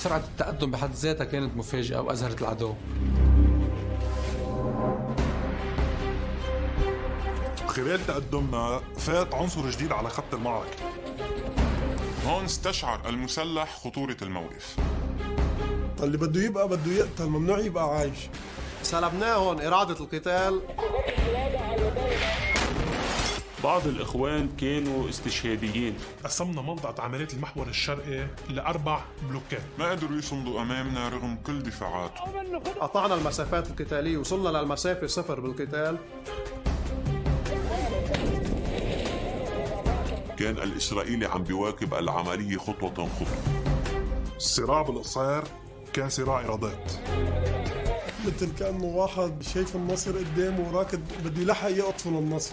سرعة التقدم بحد ذاتها كانت مفاجئة وأزهرت العدو. خلال تقدمنا فات عنصر جديد على خط المعركة. هون استشعر المسلح خطورة الموقف. اللي بده يبقى بده يقتل، ممنوع يبقى عايش. سلبناهم إرادة القتال. بعض الإخوان كانوا استشهاديين. قسمنا منطقة عمليات المحور الشرقي ل4 بلوكات. ما قدروا يصمدوا أمامنا رغم كل دفاعاتهم. قطعنا المسافات القتالية، وصلنا للمسافة 0 بالقتال. كان الإسرائيلي عم بيواكب العملية خطوة خطوة. الصراع بالقصير كان صراع إرادات. مثل كأنه واحد شايف النصر قدامه وراكد بده يلحق يقطفن النصر.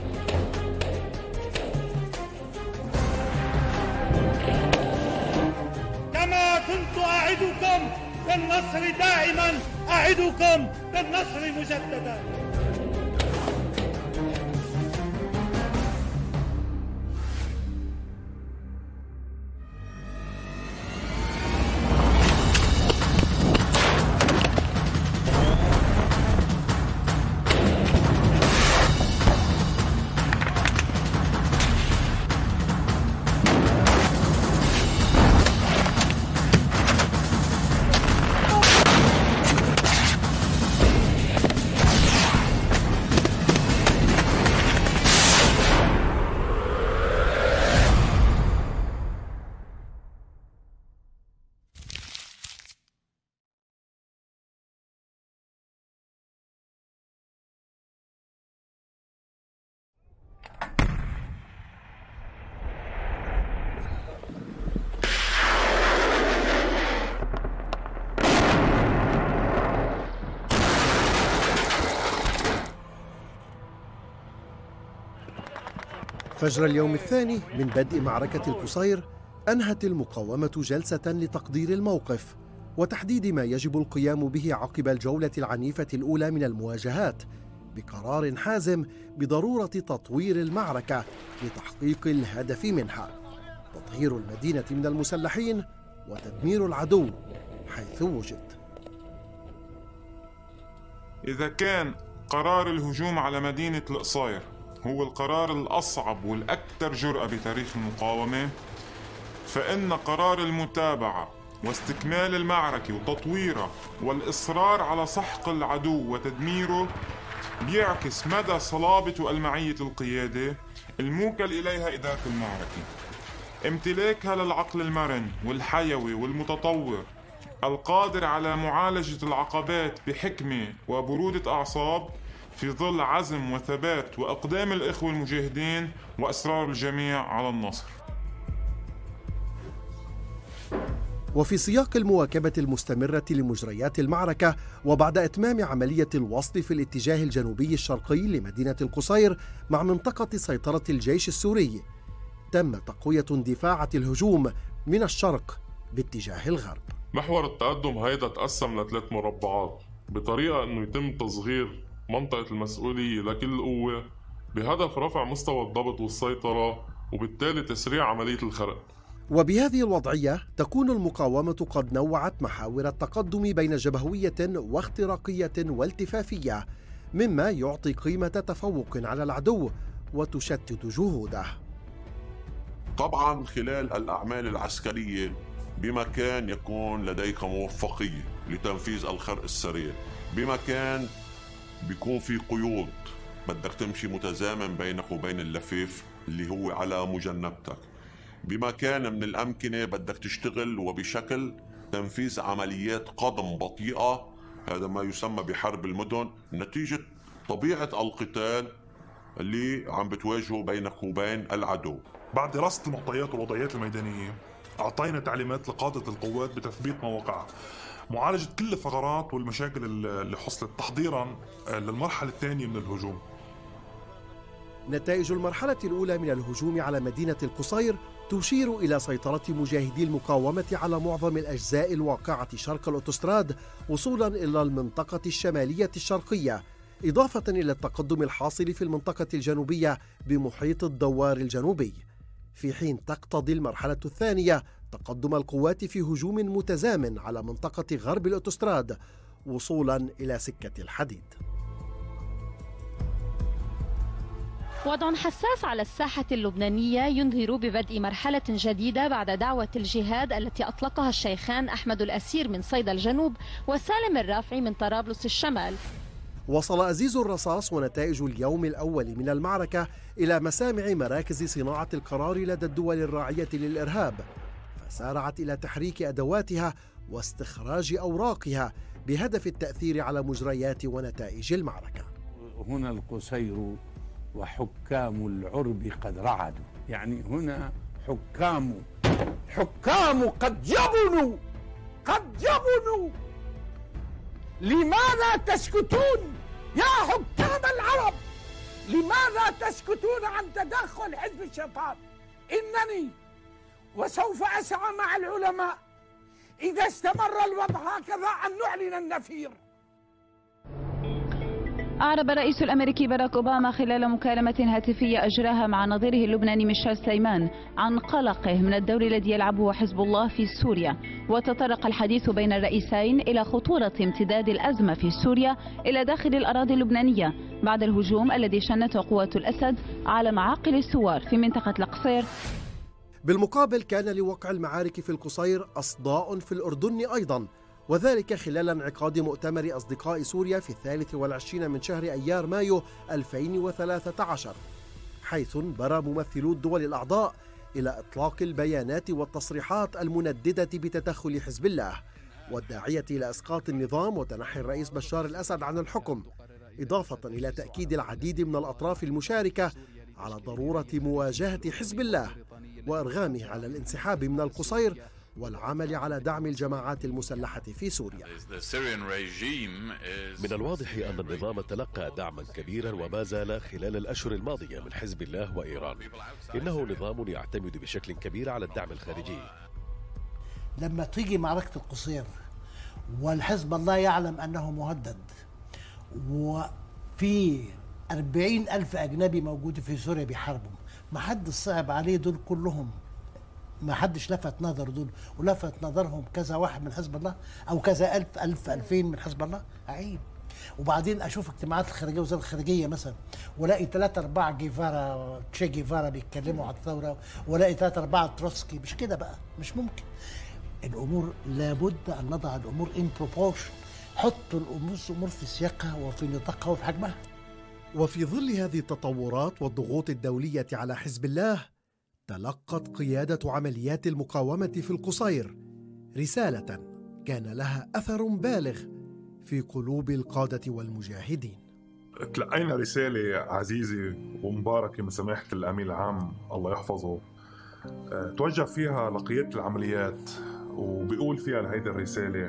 كما كنت أعدكم بالنصر دائما أعدكم بالنصر مجددا. فجر اليوم الثاني من بدء معركة القصير أنهت المقاومة جلسة لتقدير الموقف وتحديد ما يجب القيام به عقب الجولة العنيفة الأولى من المواجهات، بقرار حازم بضرورة تطوير المعركة لتحقيق الهدف منها: تطهير المدينة من المسلحين وتدمير العدو حيث وجد. إذا كان قرار الهجوم على مدينة القصير هو القرار الأصعب والأكثر جرأة بتاريخ المقاومة، فإن قرار المتابعة واستكمال المعركة وتطويرها والإصرار على سحق العدو وتدميره بيعكس مدى صلابة وألمعية القيادة الموكل إليها إدارة المعركة، امتلاكها للعقل المرن والحيوي والمتطور القادر على معالجة العقبات بحكمة وبرودة أعصاب في ظل عزم وثبات وأقدام الإخوة المجاهدين وإصرار الجميع على النصر. وفي سياق المواكبة المستمرة لمجريات المعركة، وبعد إتمام عملية الوصل في الاتجاه الجنوبي الشرقي لمدينة القصير مع منطقة سيطرة الجيش السوري، تم تقوية اندفاعة الهجوم من الشرق باتجاه الغرب. محور التقدم هيدا تقسم ل3 مربعات بطريقة أنه يتم تصغير منطقة المسؤولية لكل قوة بهدف رفع مستوى الضبط والسيطرة وبالتالي تسريع عملية الخرق. وبهذه الوضعية تكون المقاومة قد نوعت محاور التقدم بين جبهوية واختراقية والتفافية، مما يعطي قيمة تفوق على العدو وتشتت جهوده. طبعا خلال الأعمال العسكرية بمكان يكون لديك موفقية لتنفيذ الخرق السريع، بمكان بيكون في قيود بدك تمشي متزامن بينك وبين اللفيف اللي هو على مجنبتك، بمكان من الأمكنة بدك تشتغل وبشكل تنفيذ عمليات قدم بطيئة، هذا ما يسمى بحرب المدن نتيجة طبيعة القتال اللي عم بتواجهه بينك وبين العدو. بعد دراسة المعطيات والوضعيات الميدانية أعطينا تعليمات لقادة القوات بتثبيت مواقعها، معالجة كل الثغرات والمشاكل اللي حصلت تحضيرا للمرحلة الثانية من الهجوم. نتائج المرحلة الأولى من الهجوم على مدينة القصير تشير إلى سيطرة مجاهدي المقاومة على معظم الأجزاء الواقعة شرق الأوتوستراد وصولا إلى المنطقة الشمالية الشرقية، إضافة إلى التقدم الحاصل في المنطقة الجنوبية بمحيط الدوار الجنوبي. في حين تقتضي المرحلة الثانية تقدم القوات في هجوم متزامن على منطقة غرب الأوتوستراد وصولا إلى سكة الحديد. وضع حساس على الساحة اللبنانية ينذر ببدء مرحلة جديدة بعد دعوة الجهاد التي أطلقها الشيخان أحمد الأسير من صيدا الجنوب وسالم الرافعي من طرابلس الشمال. وصل أزيز الرصاص ونتائج اليوم الأول من المعركة إلى مسامع مراكز صناعة القرار لدى الدول الراعية للإرهاب، فسارعت إلى تحريك أدواتها واستخراج أوراقها بهدف التأثير على مجريات ونتائج المعركة. هنا القصير وحكام العرب قد رعدوا، يعني هنا حكام قد جبنوا لماذا تسكتون يا حكام العرب؟ لماذا تسكتون عن تدخل حزب الشيطان؟ إنني وسوف أسعى مع العلماء إذا استمر الوضع هكذا أن نعلن النفير. أعرب الرئيس الأمريكي باراك أوباما خلال مكالمة هاتفية أجراها مع نظيره اللبناني ميشيل سليمان عن قلقه من الدور الذي يلعبه حزب الله في سوريا، وتطرق الحديث بين الرئيسين إلى خطورة امتداد الأزمة في سوريا إلى داخل الأراضي اللبنانية بعد الهجوم الذي شنته قوات الأسد على معاقل الثوار في منطقة القصير. بالمقابل كان لوقع المعارك في القصير أصداء في الأردن أيضا، وذلك خلال انعقاد مؤتمر أصدقاء سوريا في 23 من شهر أيار مايو 2013، حيث برى ممثلو الدول الأعضاء إلى إطلاق البيانات والتصريحات المنددة بتدخل حزب الله والداعية إلى إسقاط النظام وتنحي الرئيس بشار الأسد عن الحكم، إضافة إلى تأكيد العديد من الأطراف المشاركة على ضرورة مواجهة حزب الله وإرغامه على الانسحاب من القصير والعمل على دعم الجماعات المسلحة في سوريا. من الواضح أن النظام تلقى دعما كبيرا وما زال خلال الأشهر الماضية من حزب الله وإيران. إنه نظام يعتمد بشكل كبير على الدعم الخارجي. لما تيجي معركة القصير والحزب الله يعلم أنه مهدد وفي 40,000 أجنبي موجود في سوريا بيحاربوا، ما حد صعب عليه دول كلهم، ما حدش لفت نظر دول، ولفت نظرهم كذا واحد من حزب الله او كذا 1000 2000 من حزب الله. عيب. وبعدين اشوف اجتماعات الخارجيه وزاره الخارجيه مثلا ولاقي 3 4 جيفارا تشي جيفارا بيتكلموا على الثوره، ولاقي 3 4 تروتسكي. مش كده بقى، مش ممكن. الامور لابد ان نضع الامور ان بروبورشن، حطوا الامور في سياقها وفي نطاقها وفي حجمها. وفي ظل هذه التطورات والضغوط الدوليه على حزب الله، تلقت قيادة عمليات المقاومة في القصير رسالة كان لها أثر بالغ في قلوب القادة والمجاهدين. تلقينا رسالة عزيزة ومباركة من سماحة الأمين العام الله يحفظه، توجه فيها لقيادة العمليات، وبيقول فيها لهيدي الرسالة: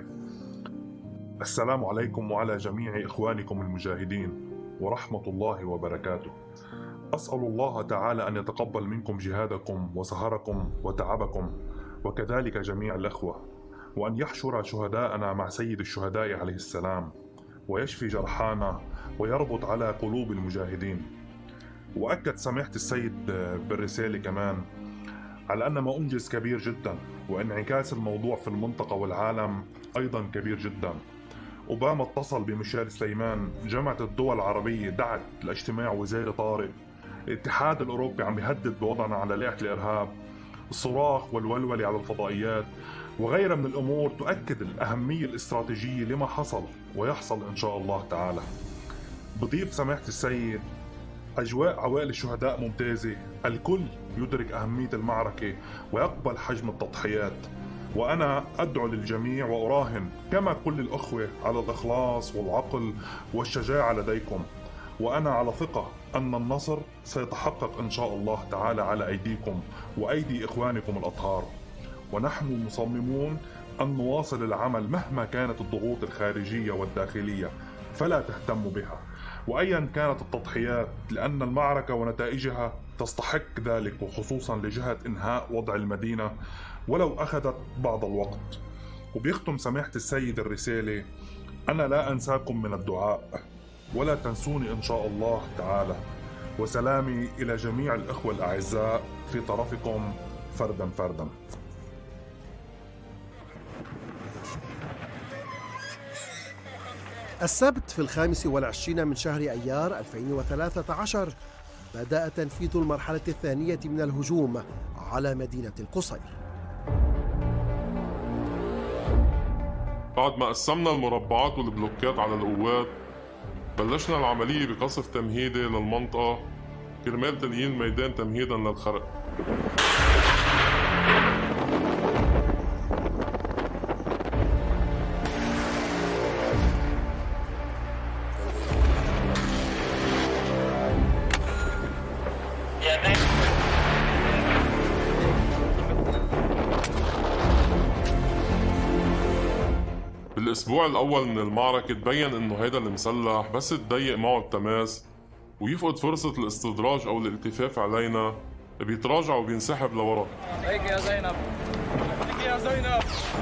السلام عليكم وعلى جميع إخوانكم المجاهدين ورحمة الله وبركاته. أسأل الله تعالى أن يتقبل منكم جهادكم وسهركم وتعبكم، وكذلك جميع الأخوة، وأن يحشر شهداءنا مع سيد الشهداء عليه السلام، ويشفي جرحانا ويربط على قلوب المجاهدين. وأكد سماحة السيد بالرسالة كمان على أن ما أنجز كبير جدا، وانعكاس الموضوع في المنطقة والعالم أيضا كبير جدا. أوباما اتصل بميشيل سليمان، جامعة الدول العربية دعت لاجتماع وزاري طارئ، الاتحاد الأوروبي عم يهدد بوضعنا على لائحة الإرهاب، الصراخ والولولة على الفضائيات وغيرها من الأمور تؤكد الأهمية الاستراتيجية لما حصل ويحصل إن شاء الله تعالى. بضيف سماحة السيد: أجواء عوائل الشهداء ممتازة، الكل يدرك أهمية المعركة ويقبل حجم التضحيات، وأنا أدعو للجميع وأراهن كما كل الأخوة على الإخلاص والعقل والشجاعة لديكم، وأنا على ثقة أن النصر سيتحقق إن شاء الله تعالى على أيديكم وأيدي إخوانكم الأطهار، ونحن مصممون أن نواصل العمل مهما كانت الضغوط الخارجية والداخلية، فلا تهتموا بها وأيا كانت التضحيات، لأن المعركة ونتائجها تستحق ذلك، وخصوصا لجهة إنهاء وضع المدينة ولو أخذت بعض الوقت. وبيختم سماحة السيد الرسالة: أنا لا أنساكم من الدعاء، ولا تنسوني إن شاء الله تعالى، وسلامي إلى جميع الإخوة الأعزاء في طرفكم فردا فردا. السبت في 25 من شهر أيار 2013 بدأ تنفيذ المرحلة الثانية من الهجوم على مدينة القصير. بعد ما قسمنا المربعات والبلوكات على القوات، بلشنا العملية بقصف تمهيدي للمنطقة كرمال تليين الميدان تمهيدا للخرق. بالأسبوع الأول من المعركة تبين إنه هيدا المسلح بس تضيق معه التماس ويفقد فرصة الاستدراج أو الالتفاف علينا بيتراجع وبينسحب لورا. هيك يا زينب، هيك يا زينب.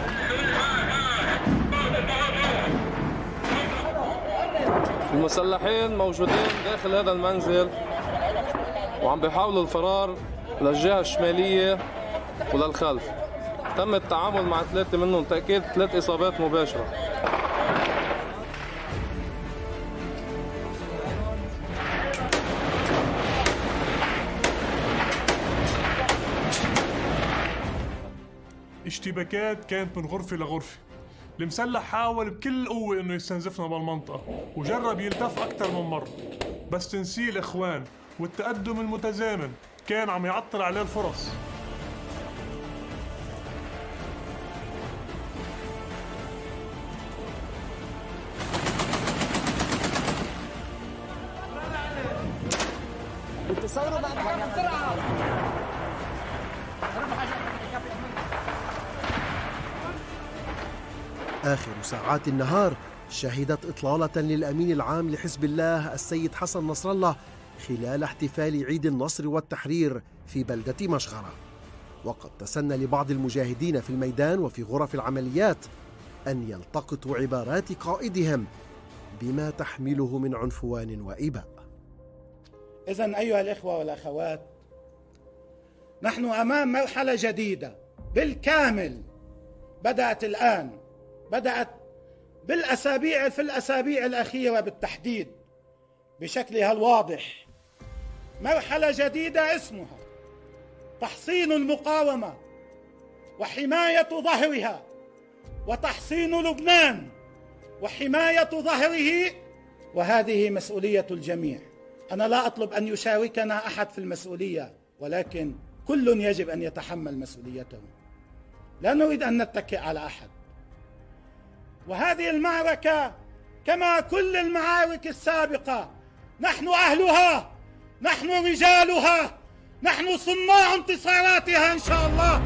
المسلحين موجودين داخل هذا المنزل وعم بيحاولوا الفرار للجهة الشمالية وللخلف. تم التعامل مع 3 منهم، تأكيد 3 إصابات مباشرة. اشتباكات كانت من غرفة لغرفة. المسلح حاول بكل قوة انه يستنزفنا بالمنطقة وجرب يلتف أكثر من مرة، بس تنسيق الإخوان والتقدم المتزامن كان عم يعطل عليه الفرص. تصوروا بعد بسرعة. آخر ساعات النهار شهدت إطلالة للأمين العام لحزب الله السيد حسن نصر الله خلال احتفال عيد النصر والتحرير في بلدة مشغرة. وقد تسنى لبعض المجاهدين في الميدان وفي غرف العمليات أن يلتقطوا عبارات قائدهم بما تحمله من عنفوان وإباء. إذن أيها الإخوة والأخوات، نحن أمام مرحلة جديدة بالكامل بدأت الآن، بدأت في الأسابيع الأخيرة بالتحديد بشكلها الواضح. مرحلة جديدة اسمها تحصين المقاومة وحماية ظهرها، وتحصين لبنان وحماية ظهره، وهذه مسؤولية الجميع. أنا لا أطلب أن يشاركنا أحد في المسؤولية، ولكن كل يجب أن يتحمل مسؤوليته. لا نريد أن نتكئ على أحد. وهذه المعركة كما كل المعارك السابقة نحن أهلها، نحن رجالها، نحن صناع انتصاراتها إن شاء الله.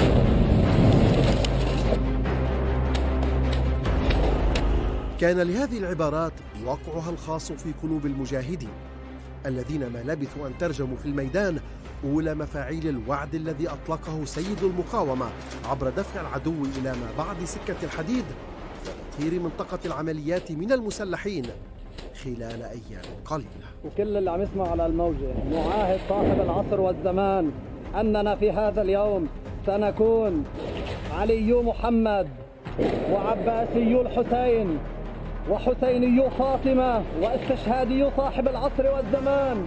كان لهذه العبارات وقعها الخاص في قلوب المجاهدين الذين ما لبثوا أن ترجموا في الميدان أولى مفاعيل الوعد الذي أطلقه سيد المقاومة عبر دفع العدو إلى ما بعد سكة الحديد وتطهير منطقة العمليات من المسلحين خلال أيام قليلة. وكل اللي عم يسمع على الموجة نعاهد صاحب العصر والزمان أننا في هذا اليوم سنكون علي محمد وعباسي الحسين وحسيني فاطمة واستشهادي صاحب العصر والزمان.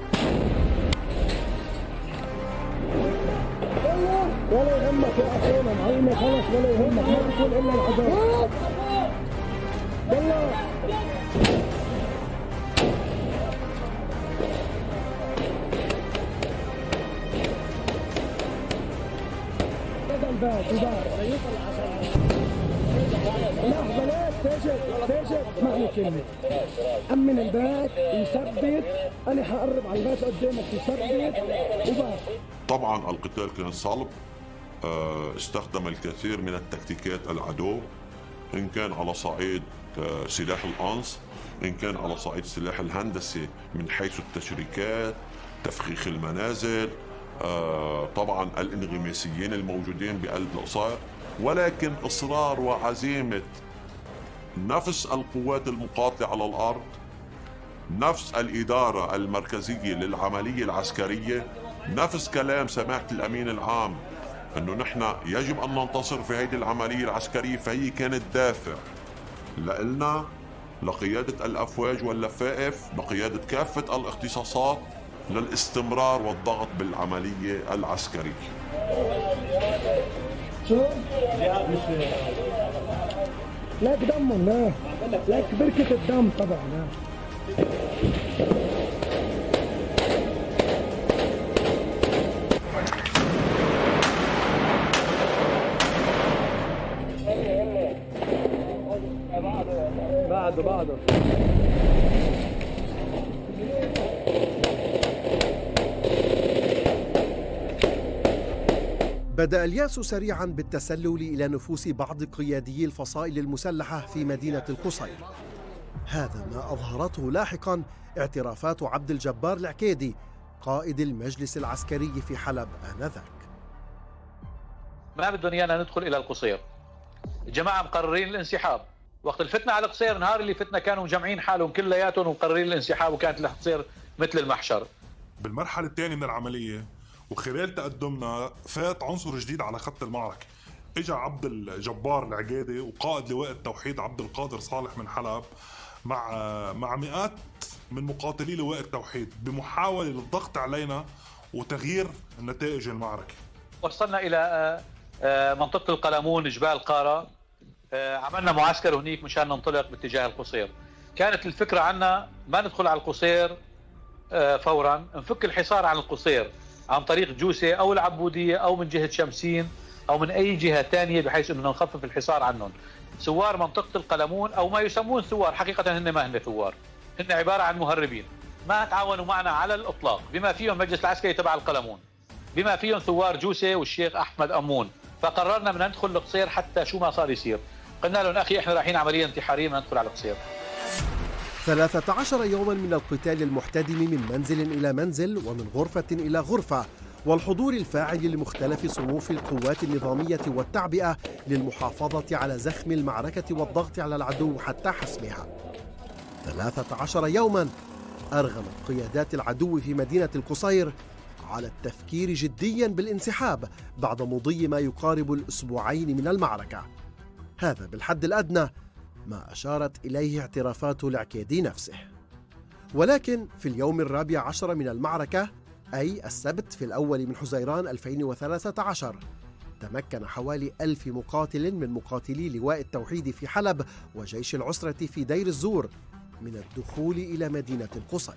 ولا يهمك يا أخونا معلمة، خلص ولا يهمك، ما تقول إلا العذاب. يلا بدل باك لحظة، لا تجد اسمعني كلمة. أمن الباك يثبت، أنا حقرب على الباك قدامك يثبت وبس. طبعا القتال كان صلب، استخدم الكثير من التكتيكات العدو، إن كان على صعيد سلاح القنص، إن كان على صعيد سلاح الهندسة من حيث التشريكات، تفخيخ المنازل، طبعا الانغماسيين الموجودين بقلب القصير، ولكن إصرار وعزيمة نفس القوات المقاتلة على الأرض نفس الإدارة المركزية للعملية العسكرية، نفس كلام سماحة الأمين العام أنه نحن يجب أن ننتصر في هذه العملية العسكرية. فهي كانت دافع لإلنا، لقيادة الأفواج واللفائف، لقيادة كافة الاختصاصات، للاستمرار والضغط بالعملية العسكرية. لك دمهم، لك بركة الدم طبعا. بعده بدأ اليأس سريعا بالتسلل إلى نفوس بعض قياديي الفصائل المسلحة في مدينة القصير. هذا ما أظهرته لاحقا اعترافات عبد الجبار العكيدي قائد المجلس العسكري في حلب آنذاك. ما بدهم ايانا ندخل الى القصير، الجماعه مقررين الانسحاب. وقت الفتنه على القصير، نهار اللي فتنا كانوا مجمعين حالهم كلياتهم ومقررين الانسحاب، وكانت القصير مثل المحشر. بالمرحله الثانيه من العمليه وخلال تقدمنا فات عنصر جديد على خط المعركه. اجى عبد الجبار العقيدي وقائد لواء التوحيد عبد القادر صالح من حلب مع مئات من مقاتلي لواء التوحيد بمحاوله للضغط علينا وتغيير نتائج المعركه. وصلنا الى منطقه القلمون جبال قاره، عملنا معسكر هنيك مشان ننطلق باتجاه القصير. كانت الفكره عنا ما ندخل على القصير فورا، نفك الحصار عن القصير عن طريق جوسة او العبوديه او من جهه شمسين او من اي جهه ثانيه، بحيث انه نخفف الحصار عنهم. ثوار منطقه القلمون او ما يسمون ثوار، حقيقه هن ما هن ثوار، هن عباره عن مهربين ما تعاونوا معنا على الاطلاق، بما فيهم مجلس العسكري تبع القلمون، بما فيهم ثوار جوسة والشيخ احمد امون. فقررنا بدنا ندخل القصير حتى شو ما صار يصير. قلنا لهم اخي احنا رايحين عمليه انتحاريه، بدنا ندخل على القصير. 13 يوما من القتال المحتدم من منزل إلى منزل ومن غرفة إلى غرفة، والحضور الفاعل لمختلف صنوف القوات النظامية والتعبئة للمحافظة على زخم المعركة والضغط على العدو حتى حسمها. 13 يوما أرغمت قيادات العدو في مدينة القصير على التفكير جديا بالانسحاب بعد مضي ما يقارب الأسبوعين من المعركة. هذا بالحد الأدنى ما أشارت إليه اعترافات العكيدي نفسه. ولكن في اليوم 14 من المعركة، أي السبت في الأول من حزيران 2013، تمكن حوالي 1000 مقاتل من مقاتلي لواء التوحيد في حلب وجيش العسرة في دير الزور من الدخول إلى مدينة القصير.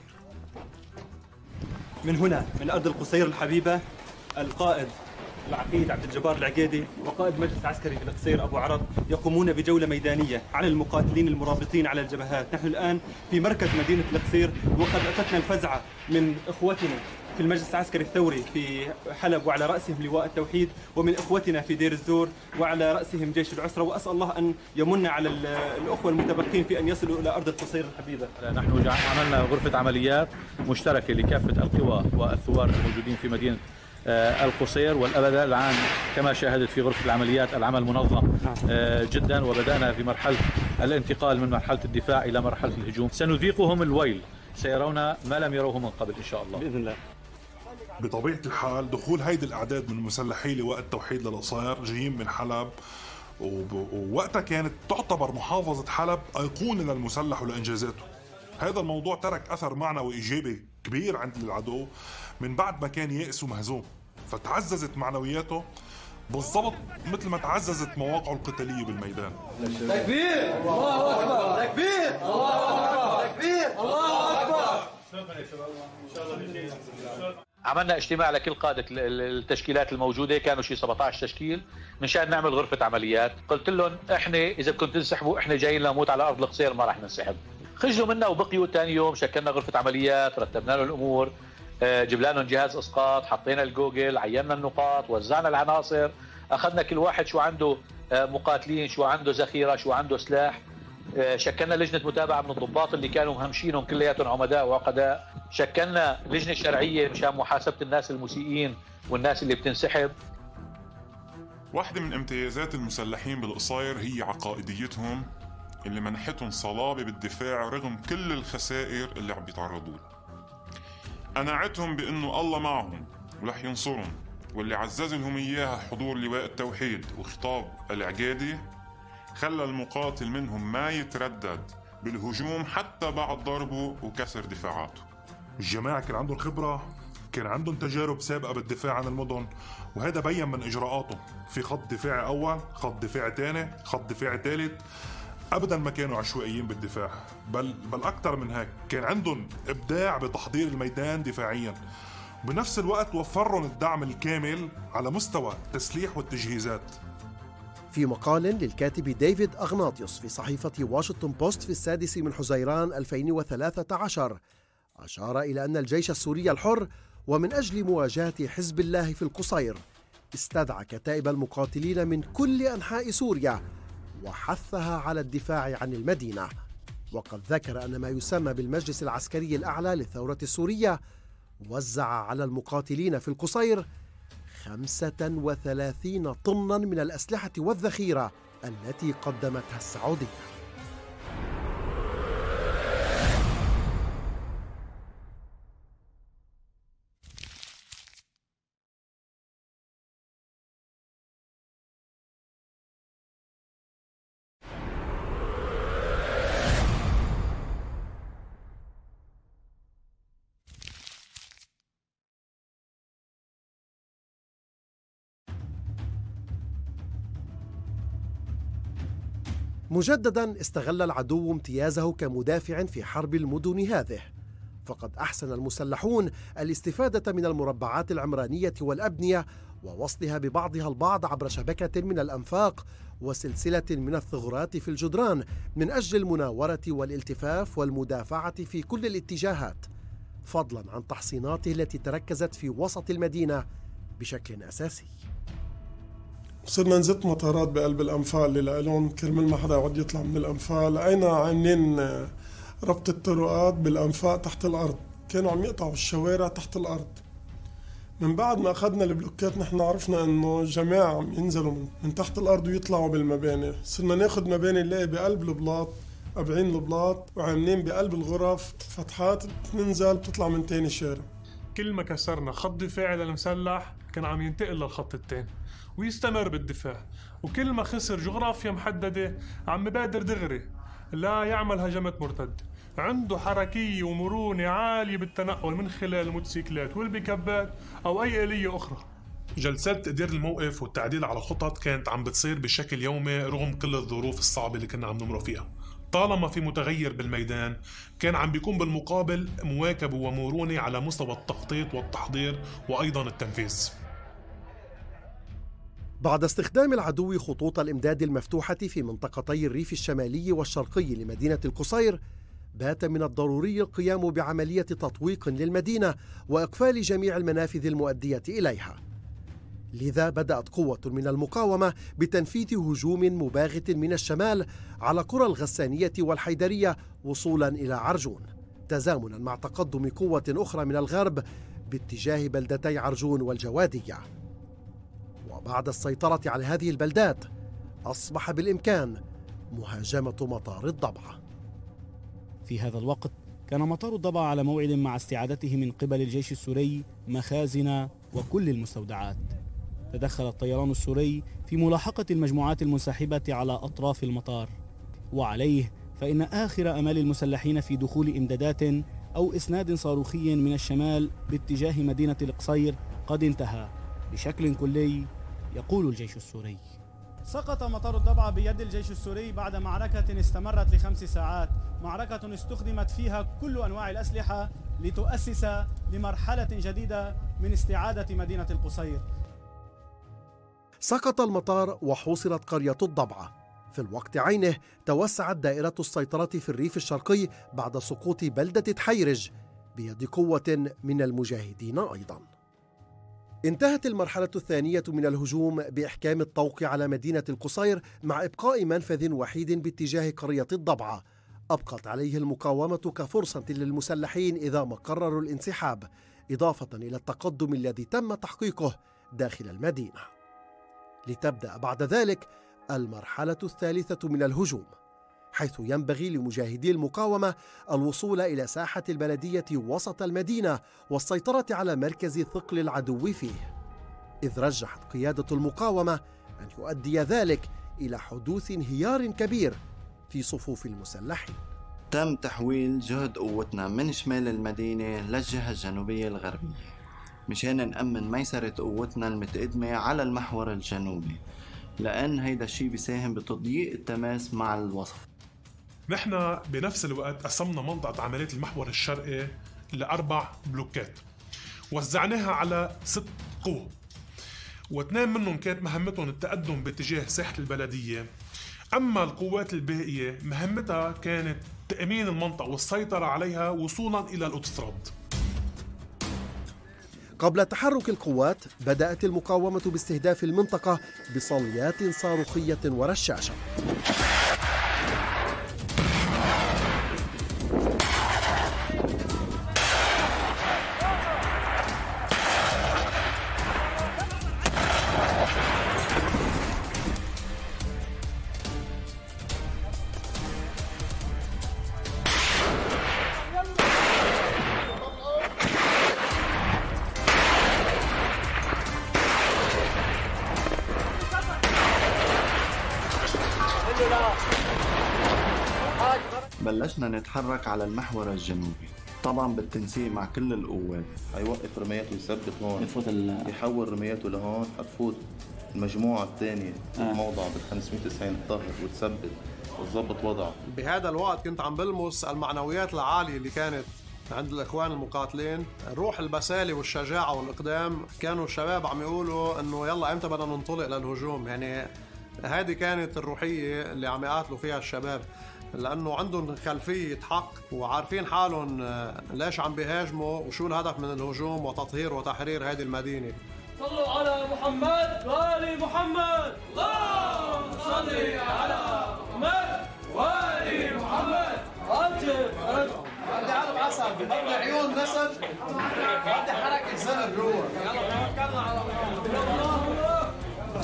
من هنا من أرض القصير الحبيبة، القائد العقيد عبد الجبار العقيدي وقائد مجلس عسكري في القصير أبو عرب يقومون بجولة ميدانية على المقاتلين المرابطين على الجبهات. نحن الآن في مركز مدينة القصير، وقد أتتنا الفزعة من إخوتنا في المجلس العسكري الثوري في حلب وعلى رأسهم لواء التوحيد، ومن إخوتنا في دير الزور وعلى رأسهم جيش العسرة. وأسأل الله أن يمن على الأخوة المتبقين في أن يصلوا إلى أرض القصير الحبيبة. نحن عملنا غرفة عمليات مشتركة لكافة القوى والثوار الموجودين في مدينة القصير والأبداء. الآن كما شاهدت في غرفة العمليات العمل منظم جدا، وبدأنا في مرحلة الانتقال من مرحلة الدفاع إلى مرحلة الهجوم. سنذيقهم الويل، سيرون ما لم يروه من قبل إن شاء الله بإذن الله. بطبيعة الحال دخول هيدي الأعداد من مسلحي لواء التوحيد للقصير جايين من حلب، ووقتها كانت تعتبر محافظة حلب أيقونة للمسلح ولإنجازاته. هذا الموضوع ترك أثر معنوي إيجابي كبير عند العدو من بعد ما كان يائس ومهزوم، فتعززت معنوياته بالضبط مثل ما تعززت مواقعه القتالية بالميدان. تكبير! الله أكبر! تكبير! الله أكبر! تكبير! الله أكبر! عملنا اجتماع لكل قادة التشكيلات الموجودة، كانوا شي 17 تشكيل، مشان نعمل غرفة عمليات. قلت لهم احنا إذا بدكم تنسحبوا احنا جايين نموت على أرض القصير، ما راح ننسحب. خجلوا منا وبقيوا. ثاني يوم شكلنا غرفة عمليات، رتبنا له الأمور، جبنا لهم جهاز اسقاط، حطينا الجوجل، عينا النقاط، وزعنا العناصر، اخذنا كل واحد شو عنده مقاتلين، شو عنده ذخيره، شو عنده سلاح. شكلنا لجنه متابعه من الضباط اللي كانوا مهمشينهم كلياتهم عمداء وعقداء. شكلنا لجنه شرعيه مشان محاسبه الناس المسيئين والناس اللي بتنسحب. واحدة من امتيازات المسلحين بالقصير هي عقائديتهم اللي منحتهم صلابة بالدفاع رغم كل الخسائر اللي عم بيتعرضوا لها. قناعتهم بأنه الله معهم ورح ينصرهم، واللي عزز لهم إياها حضور لواء التوحيد وخطاب العقيدي خلى المقاتل منهم ما يتردد بالهجوم حتى بعد ضربه وكسر دفاعاته. الجماعة كان عندهم خبرة، كان عندهم تجارب سابقة بالدفاع عن المدن، وهذا بين من إجراءاتهم في خط دفاعي أول، خط دفاعي ثاني، خط دفاعي ثالث. أبدا ما كانوا عشوائيين بالدفاع، بل أكثر من هيك، كان عندهم إبداع بتحضير الميدان دفاعيا، وبنفس الوقت وفرهم الدعم الكامل على مستوى التسليح والتجهيزات. في مقال للكاتب ديفيد أغناطيوس في صحيفة واشنطن بوست في 6 حزيران 2013 أشار إلى أن الجيش السوري الحر ومن أجل مواجهة حزب الله في القصير استدعى كتائب المقاتلين من كل أنحاء سوريا وحثها على الدفاع عن المدينة. وقد ذكر أن ما يسمى بالمجلس العسكري الأعلى للثورة السورية وزع على المقاتلين في القصير 35 طنا من الأسلحة والذخيرة التي قدمتها السعودية. مجددا استغل العدو امتيازه كمدافع في حرب المدن هذه، فقد أحسن المسلحون الاستفادة من المربعات العمرانية والأبنية ووصلها ببعضها البعض عبر شبكة من الأنفاق وسلسلة من الثغرات في الجدران من أجل المناورة والالتفاف والمدافعة في كل الاتجاهات، فضلا عن تحصيناته التي تركزت في وسط المدينة بشكل أساسي. صرنا نزت مطارات بقلب الأنفال اللي لهم كرمال ما حدا يقعد يطلع من الأنفال. لقينا عاملين ربط الطرقات بالأنفاق تحت الأرض، كانوا عم يقطعوا الشوارع تحت الأرض. من بعد ما أخذنا البلوكات نحن عرفنا إنه جماعة عم ينزلوا من تحت الأرض ويطلعوا بالمباني. صرنا ناخد مباني نلاقي بقلب البلاط قابعين البلاط وعاملين بقلب الغرف فتحات ننزل بتطلع من تاني شارع. كل ما كسرنا خط دفاعي للمسلح كان عم ينتقل للخط الثاني ويستمر بالدفاع، وكل ما خسر جغرافيا محددة عم بادر دغري لا يعمل هجمات مرتد. عنده حركية ومرونة عالية بالتنقل من خلال الموتوسيكلات والبيكابات أو أي آلية أخرى. جلسات تقدير الموقف والتعديل على خطط كانت عم بتصير بشكل يومي رغم كل الظروف الصعبة اللي كنا عم نمر فيها. طالما في متغير بالميدان كان عم بيكون بالمقابل مواكبة ومرونة على مستوى التخطيط والتحضير وأيضا التنفيذ. بعد استخدام العدو خطوط الإمداد المفتوحة في منطقتي الريف الشمالي والشرقي لمدينة القصير، بات من الضروري القيام بعملية تطويق للمدينة وإقفال جميع المنافذ المؤدية إليها. لذا بدأت قوة من المقاومة بتنفيذ هجوم مباغت من الشمال على قرى الغسانية والحيدرية وصولا إلى عرجون، تزامنا مع تقدم قوة أخرى من الغرب باتجاه بلدتي عرجون والجوادية. وبعد السيطرة على هذه البلدات أصبح بالإمكان مهاجمة مطار الضبعة. في هذا الوقت كان مطار الضبعة على موعد مع استعادته من قبل الجيش السوري مخازن وكل المستودعات. تدخل الطيران السوري في ملاحقة المجموعات المنسحبة على أطراف المطار، وعليه فإن آخر أمال المسلحين في دخول إمدادات أو إسناد صاروخي من الشمال باتجاه مدينة القصير قد انتهى بشكل كلي، يقول الجيش السوري. سقط مطار الضبعة بيد الجيش السوري بعد معركة استمرت ل5 ساعات، معركة استخدمت فيها كل أنواع الأسلحة لتؤسس لمرحلة جديدة من استعادة مدينة القصير. سقط المطار وحوصرت قرية الضبعة. في الوقت عينه توسعت دائرة السيطرة في الريف الشرقي بعد سقوط بلدة تحيرج بيد قوة من المجاهدين أيضاً. انتهت المرحلة الثانية من الهجوم بإحكام الطوق على مدينة القصير مع إبقاء منفذ وحيد باتجاه قرية الضبعة أبقت عليه المقاومة كفرصة للمسلحين إذا ما قرروا الانسحاب، إضافة إلى التقدم الذي تم تحقيقه داخل المدينة، لتبدأ بعد ذلك المرحلة الثالثة من الهجوم. حيث ينبغي لمجاهدي المقاومة الوصول إلى ساحة البلدية وسط المدينة والسيطرة على مركز ثقل العدو فيه، إذ رجحت قيادة المقاومة أن يؤدي ذلك إلى حدوث انهيار كبير في صفوف المسلحين. تم تحويل جهد قوتنا من شمال المدينة للجهة الجنوبية الغربية مشان نأمن ميسرة قوتنا المتقدمة على المحور الجنوبي، لأن هيدا الشيء بيساهم بتضييق التماس مع الوسط. نحن بنفس الوقت قسمنا منطقة عملية المحور الشرقي ل4 بلوكات، وزعناها على 6 قوى، واثنين منهم كانت مهمتهم التقدم باتجاه ساحة البلدية، أما القوات الباقية مهمتها كانت تأمين المنطقة والسيطرة عليها وصولا إلى الأوتوستراد. قبل تحرك القوات بدأت المقاومة باستهداف المنطقة بصليات صاروخية ورشاشة. بلشنا نتحرك على المحور الجنوبي طبعا بالتنسيق مع كل القوات. هيوقف رمياته ويثبت هون، يحول رمياته لهون، حتفوت المجموعة الثانية الموضع بال 590 الطهر وتثبت وتظبط وضعه. بهذا الوقت كنت عم بلمس المعنويات العالية اللي كانت عند الإخوان المقاتلين، الروح البسالة والشجاعة والإقدام. كانوا الشباب عم يقولوا إنه يلا إمتى بدنا ننطلق للهجوم، يعني هذه كانت الروحية اللي عم يقاتلوا فيها الشباب، لأنه عندهم خلفية حق وعارفين حالهم ليش عم بيهاجموا وشو الهدف من الهجوم وتطهير وتحرير هذه المدينة. صلوا على محمد وآل محمد. اللهم صل على محمد وآل محمد. بدي قلب عسل، بدي عيون نسج، بدي حركة زهر جوا. يلا توكلنا على الله.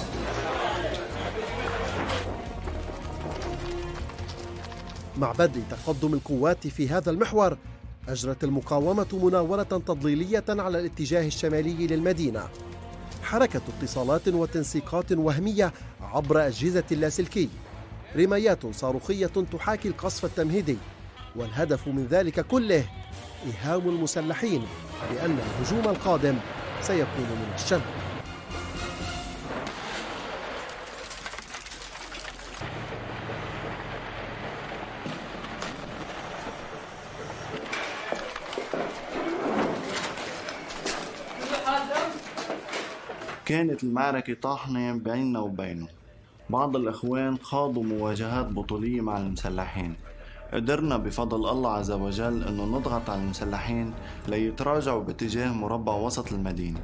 مع بدء تقدم القوات في هذا المحور أجرت المقاومة مناورة تضليلية على الاتجاه الشمالي للمدينة، حركة اتصالات وتنسيقات وهمية عبر أجهزة اللاسلكي، رمايات صاروخية تحاكي القصف التمهيدي، والهدف من ذلك كله إيهام المسلحين بأن الهجوم القادم سيكون من الشمال. كانت المعركة طاحنة بيننا وبينه. بعض الإخوان خاضوا مواجهات بطولية مع المسلحين. قدرنا بفضل الله عز وجل أنه نضغط على المسلحين ليتراجعوا باتجاه مربع وسط المدينة.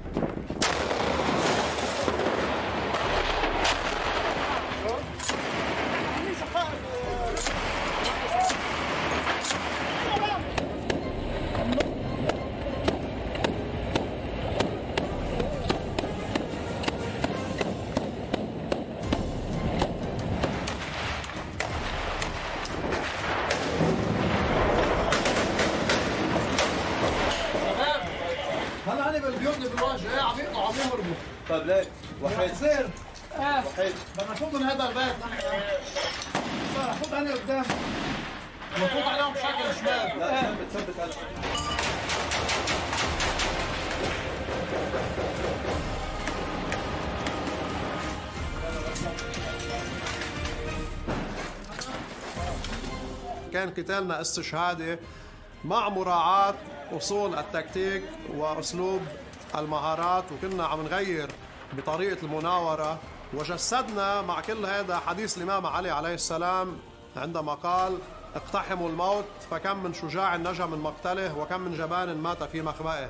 طيب ليك وحيد زين وحيد بدنا نفوت من هذا البيت. صار فوت انا قدام وفوت عليهم بشكل شمال. لا بتثبت هلا. كان قتالنا استشهادي مع مراعاة أصول التكتيك وأسلوب المهارات، وكنا عم نغير بطريقة المناورة، وجسدنا مع كل هذا حديث الإمام علي عليه السلام عندما قال: اقتحموا الموت فكم من شجاع نجا من مقتله وكم من جبان مات في مخبئه.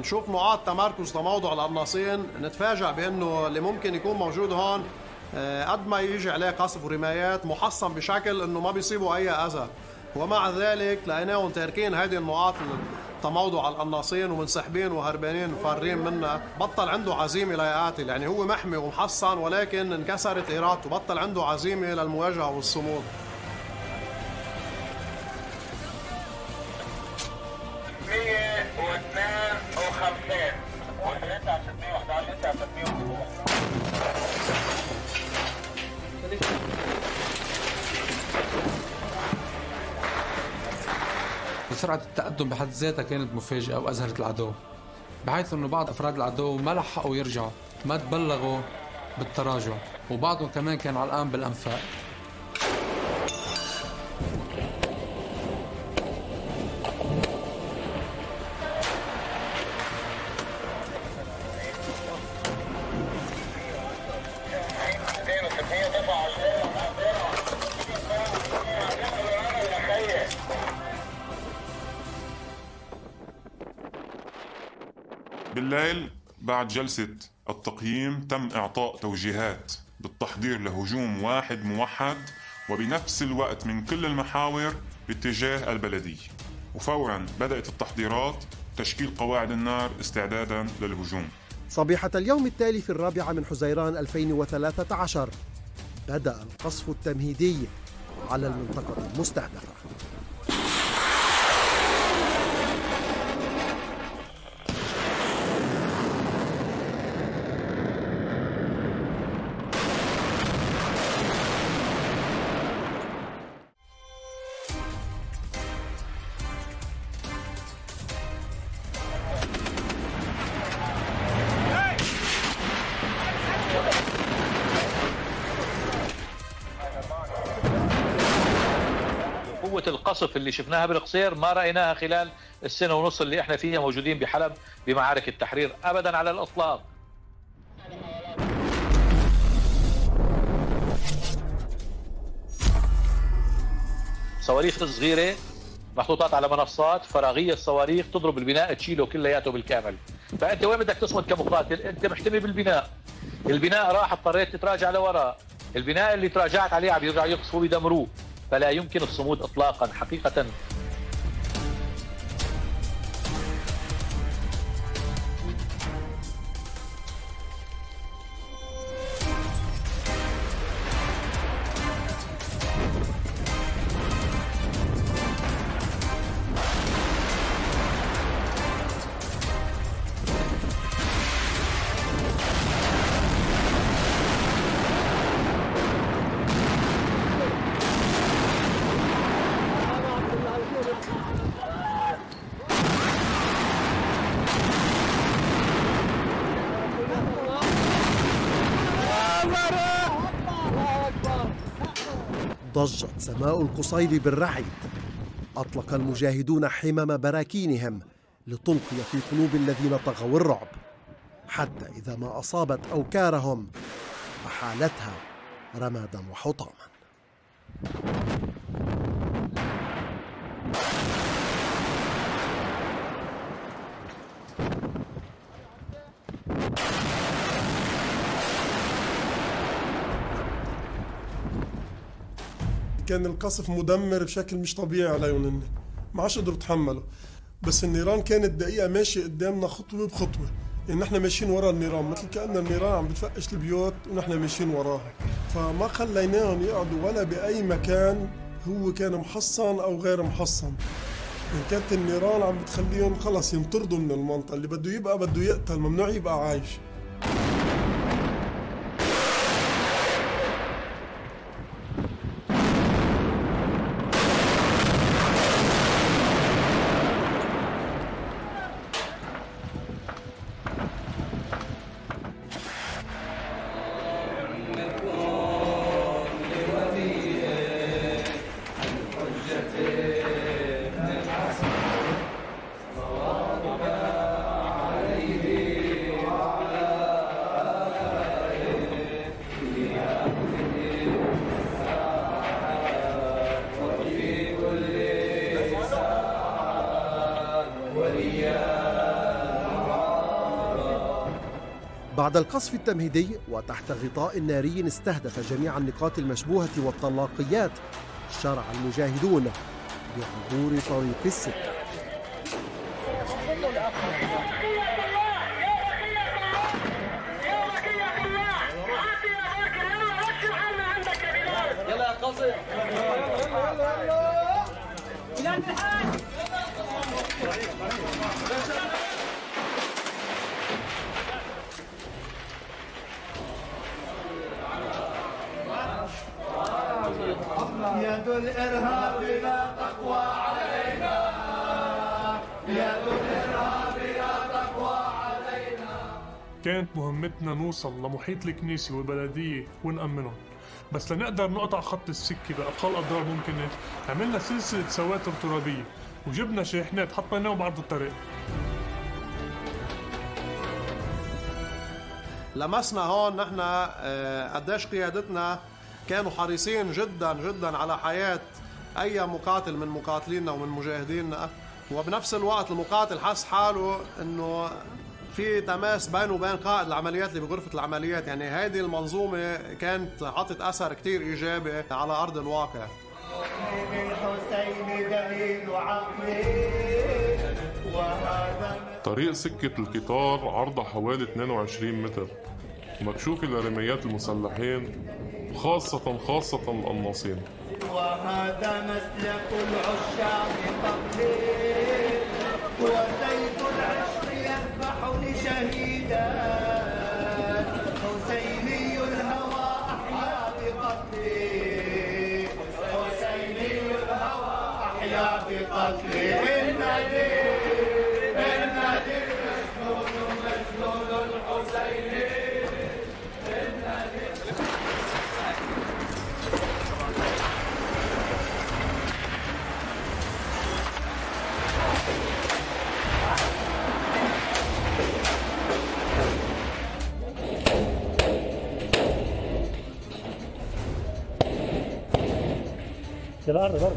نشوف نقاط تمركز تموضع القناصين، نتفاجأ بأنه اللي ممكن يكون موجود هون قد ما يجي عليه قصف ورمايات محصن بشكل أنه ما بيصيبوا أي أذى، ومع ذلك لقيناهم تاركين هذه النقاط تموضع القناصين ومنسحبين وهربانين وفارين منها. بطل عنده عزيمة ليقاتل، يعني هو محمي ومحصن ولكن انكسرت إرادته، بطل عنده عزيمة للمواجهة والصمود. سرعة التقدم بحد ذاتها كانت مفاجئة وأزهرت العدو، بحيث أنه بعض أفراد العدو ما لحقوا يرجعوا، ما تبلغوا بالتراجع، وبعضهم كمان كان علقان بالأنفاق. بالليل بعد جلسة التقييم تم إعطاء توجيهات بالتحضير لهجوم واحد موحد وبنفس الوقت من كل المحاور باتجاه البلدية، وفورا بدأت التحضيرات تشكيل قواعد النار استعدادا للهجوم. صبيحة اليوم التالي في 4 من حزيران 2013 بدأ القصف التمهيدي على المنطقة المستهدفة. قوة القصف اللي شفناها بالقصير ما رأيناها خلال السنة ونص اللي احنا فيها موجودين بحلب بمعارك التحرير أبدا على الإطلاق. صواريخ صغيرة محطوطات على منصات فراغية، الصواريخ تضرب البناء تشيله كلياته بالكامل. فأنت وين بدك تصمد كمقاتل؟ أنت محتمي بالبناء، البناء راح اضطريت تتراجع لوراء، البناء اللي تراجعت عليه عم يرجعوا يقصفوا ويدمروه، فلا يمكن الصمود اطلاقا حقيقة. ضجت سماء القصير بالرعد. أطلق المجاهدون حمم براكينهم لتلقي في قلوب الذين طغوا الرعب، حتى إذا ما أصابت أوكارهم أحالتها رمادا وحطاما. كان القصف مدمر بشكل مش طبيعي عليهم، ما عادش قدروا يتحملوا. بس النيران كانت دقيقة ماشية قدامنا خطوة بخطوة، يعني نحن ماشيين ورا النيران مثل كأن النيران عم بتفقش البيوت ونحن ماشيين وراها، فما خليناهم يقعدوا ولا بأي مكان هو كان محصن أو غير محصن. إن كانت النيران عم بتخليهم خلص ينطردوا من المنطقة، اللي بده يبقى بده يقتل، ممنوع يبقى عايش. بعد القصف التمهيدي وتحت غطاء ناري استهدف جميع النقاط المشبوهة والطلاقيات، شرع المجاهدون بعبور طريق السك. يلا يا قاصد يد الإرهاب لا تقوى علينا، يد الإرهاب لا تقوى علينا. كانت مهمتنا نوصل لمحيط الكنيسة والبلدية ونأمنهم، بس لنقدر نقطع خط السكة بأقل أضرار ممكنة عملنا سلسلة سواتر ترابية وجبنا شاحنات حطيناهم بعرض الطريق. لمسنا هون نحن قديش قيادتنا كانوا حريصين جدا جدا على حياة أي مقاتل من مقاتلينا ومن مجاهدينا، وبنفس الوقت المقاتل حس حاله أنه في تماس بينه وبين قائد العمليات اللي بغرفة العمليات. يعني هذه المنظومة كانت عطت أثر كتير إيجابي على أرض الواقع. طريق سكة القطار عرضها حوالي 22 متر، مكشوفة لرميات المسلحين خاصة القناصين. وهذا مسلك العشاق قبلي، وسيف العشق يذبحني شهيدا، حسيني الهوى أحيا بقتلي، حسيني الهوى أحيا بقتلي. النادي مجنون الحسيني. الارض ضرب.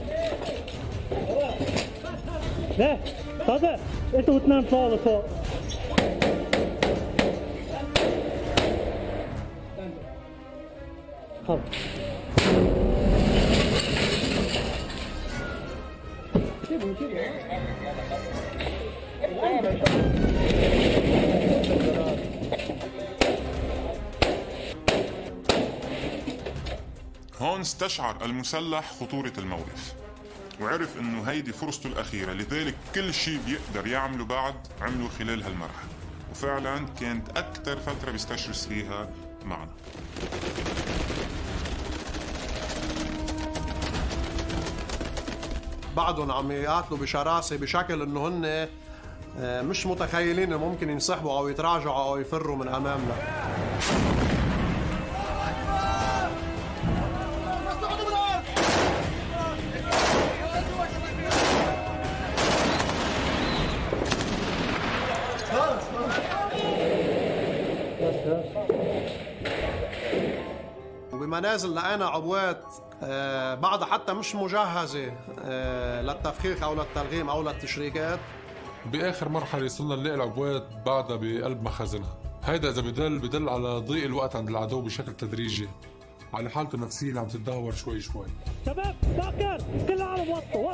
لا صدق انتوا واثنين طالوا فوق. خلص هون استشعر المسلح خطورة الموقف وعرف انه هيدي فرصته الأخيرة، لذلك كل شيء بيقدر يعمله بعد عمله خلال هالمرحلة، وفعلا كانت أكثر فترة بيستشرس فيها معنا. بعدهم عم يقاتلوا بشراسة بشكل انه هن مش متخيلين انه ممكن ينسحبوا او يتراجعوا او يفروا من امامنا. وبمنازل لقينا عبوات بعضها حتى مش مجهزة للتفخيخ أو للتلغيم أو للتشريكات. بآخر مرحلة وصلنا نلاقي العبوات بعدها بقلب مخازنها. هيدا إذا بدل على ضيق الوقت عند العدو بشكل تدريجي، على حالته النفسية اللي عم تتدهور شوي شوي. شباب باكر كل العالم وطوا.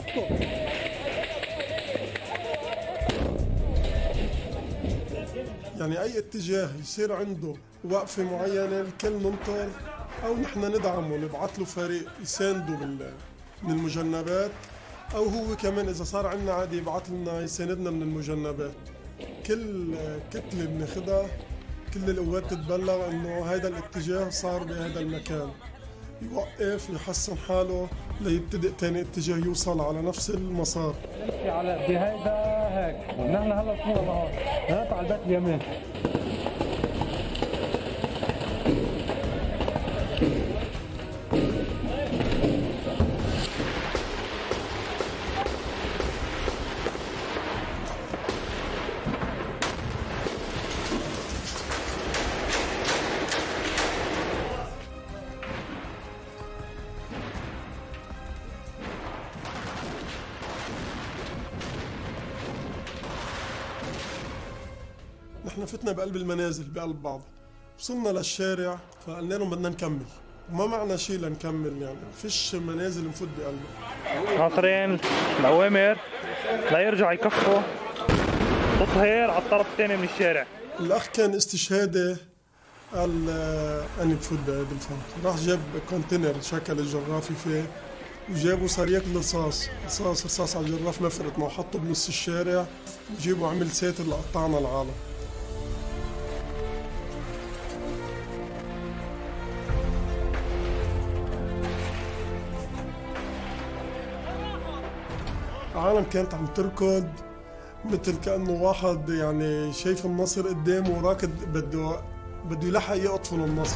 يعني أي اتجاه يصير عنده وقفة معينة الكل ننطر أو نحن ندعمه، نبعث له فريق يسانده من المجنبات، أو هو كمان إذا صار عندنا عادي يبعث لنا يساندنا من المجنبات. كل كتلة بناخدها كل القوات تتبلغ إنه هذا الاتجاه صار بهذا المكان، يوقف يحسن حاله ليبتدئ تاني اتجاه يوصل على نفس المسار. نمشي على بهيدا هيك، نحن هلا صورة لهون، هات على البيت اليمين. نحن فتنا بقلب المنازل بقلب بعض، وصلنا للشارع فقلنا لهم بدنا نكمل، وما معنا شيء لنكمل، يعني فيش منازل نفوت بقلبها. ناطرين الأوامر لا يرجع يكفوا تطهير على الطرف الثاني من الشارع. الأخ كان استشهادي قال أنا بفوت بقلب الفوت، راح جاب كونتينر شكل الجرافي فيه وجابوا صار ياكل رصاص على الجراف، ما فرقت معه، حطه بنص الشارع وجيبوا عمل ساتر لقطعنا العالم. العالم كانت عم تركض مثل كأنه واحد يعني شايف النصر قدامه وراكض بده يلحق يقطفل النصر.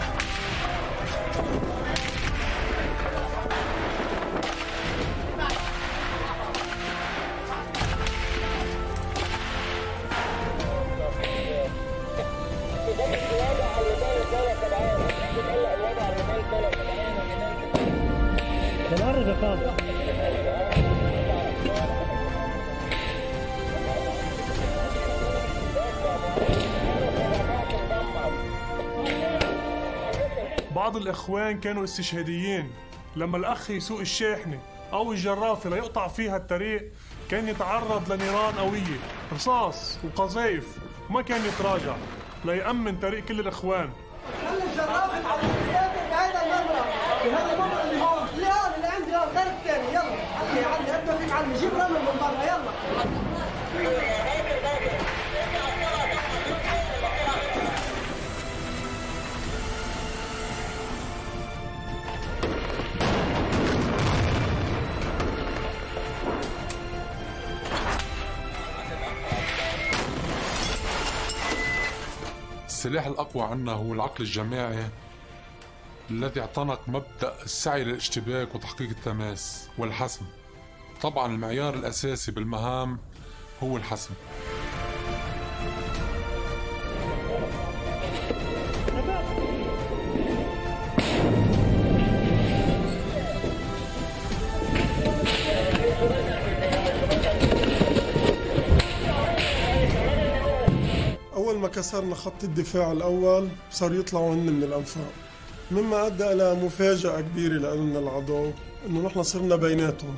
بعض الإخوان كانوا استشهاديين، لما الأخ يسوق الشاحنة أو الجرافة ليقطع فيها الطريق كان يتعرض لنيران قوية، رصاص وقذائف، وما كان يتراجع ليأمن طريق كل الإخوان. خلي الجرافة على الساتر بهذا الممر، بهذا الممر اللي هون، اللي عندي هون غير الثاني، يلا علي ابدا فيك علي، جيب رمل من برا يلا. السلاح الأقوى عنا هو العقل الجماعي الذي اعتنق مبدأ السعي للاشتباك وتحقيق التماس والحسم. طبعا المعيار الأساسي بالمهام هو الحسم. أول ما كسرنا خط الدفاع الأول صار يطلعوا هن من الأنفاق، مما أدى إلى مفاجأة كبيرة لنا العدو إنه نحن صرنا بيناتهم.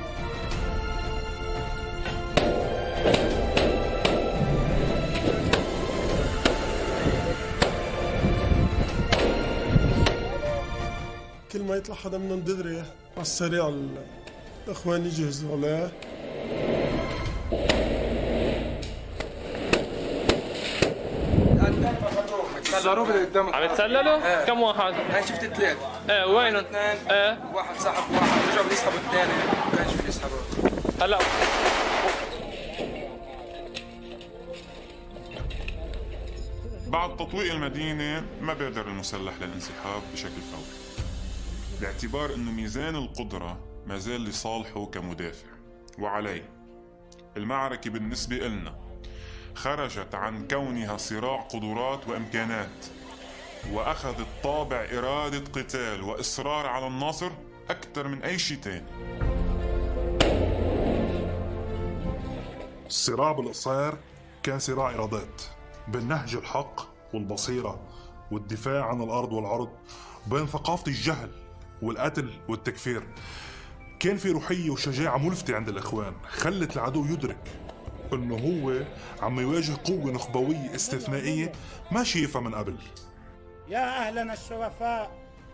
كل ما يطلع حدا منهم دغري على السريع الإخوان يجهزوا عليه. الزاروب اللي قدامك عم يتسللوا؟ كم واحد؟ هاي شفت ثلاث. وينهم؟ اثنين. واحد سحب واحد رجعوا بيسحبوا الثاني، ما كانش بيسحبوا. هلا بعد تطويق المدينة ما بادر المسلح للانسحاب بشكل فوري، باعتبار انه ميزان القدرة ما زال لصالحه كمدافع، وعليه المعركة بالنسبة إلنا خرجت عن كونها صراع قدرات وإمكانات، وأخذت طابع إرادة قتال وإصرار على النصر أكثر من أي شيء تاني. الصراع بالقصير كان صراع إرادات بين نهج الحق والبصيرة والدفاع عن الأرض والعرض، بين ثقافة الجهل والقتل والتكفير. كان في روحية وشجاعة ملفتة عند الإخوان خلت العدو يدرك إنه هو عم يواجه قوة نخبوية استثنائية ما شايفها من قبل. يا أهلنا الشرفاء،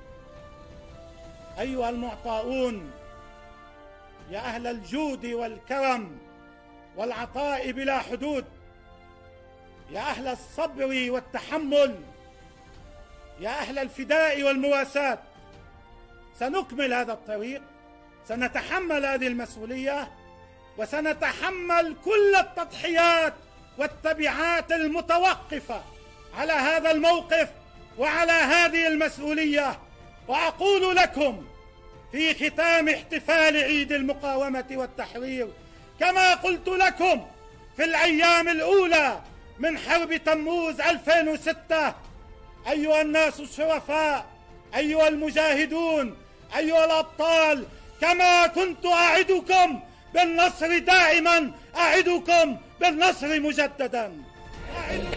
أيها المعطاؤون، يا أهل الجود والكرم والعطاء بلا حدود، يا أهل الصبر والتحمل، يا أهل الفداء والمواساة، سنكمل هذا الطريق، سنتحمل هذه المسؤولية، وسنتحمل كل التضحيات والتبعات المتوقفة على هذا الموقف وعلى هذه المسؤولية. وأقول لكم في ختام احتفال عيد المقاومة والتحرير، كما قلت لكم في الأيام الأولى من حرب تموز 2006، أيها الناس الشرفاء، أيها المجاهدون، أيها الأبطال، كما كنت أعدكم بالنصر دائما أعدكم بالنصر مجددا.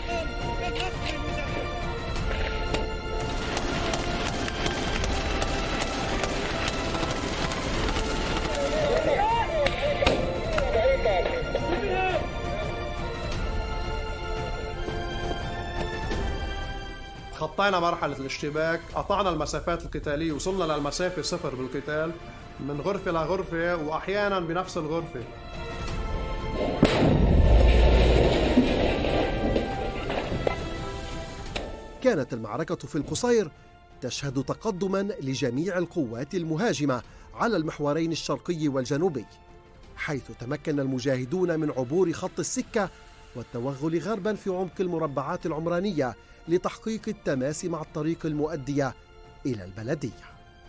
خطينا مرحلة الاشتباك، قطعنا المسافات القتالية، وصلنا للمسافة 0 بالقتال من غرفة لغرفة وأحيانا بنفس الغرفة. كانت المعركة في القصير تشهد تقدما لجميع القوات المهاجمة على المحورين الشرقي والجنوبي، حيث تمكن المجاهدون من عبور خط السكة والتوغل غربا في عمق المربعات العمرانية لتحقيق التماس مع الطريق المؤدية إلى البلدية.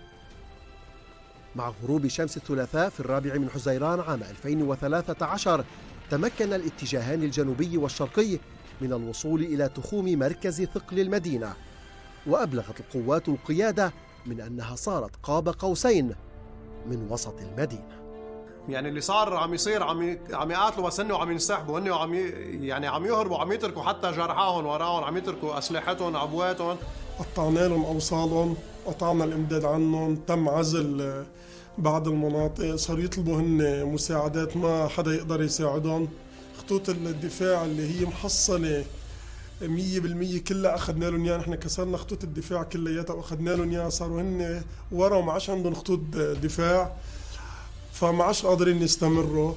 مع غروب شمس الثلاثاء في 4 من حزيران عام 2013 تمكن الاتجاهان الجنوبي والشرقي من الوصول إلى تخوم مركز ثقل المدينة، وأبلغت القوات القيادة من أنها صارت قاب قوسين من وسط المدينة. يعني اللي صار عم يصير عم يقاتلوا بس هن وعم ينسحبوا، هن وعم عم يهربوا، عم يتركوا حتى جرحاهم وراهم، عم يتركوا أسلحتهم عبواتهم. قطعنا لهم أوصالهم، قطعنا الإمداد عنهم، تم عزل بعض المناطق، صاروا يطلبوا هن مساعدات ما حدا يقدر يساعدهم. خطوط الدفاع اللي هي محصنة 100% كلها أخذنا لهم إياها، نحن كسرنا خطوط الدفاع كلياتها وأخذنا لهم إياها، صاروا هن ورا وما عادش عندهم خطوط دفاع، فما عادش قادرين يستمروا.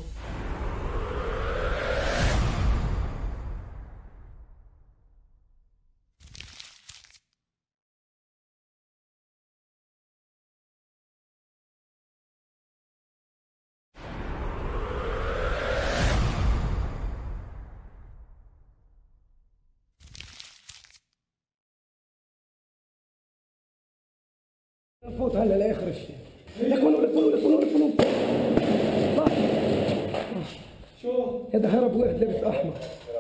فوت هلا لاخر الشيء. لكم شو هذا هرب واحد لابس احمر.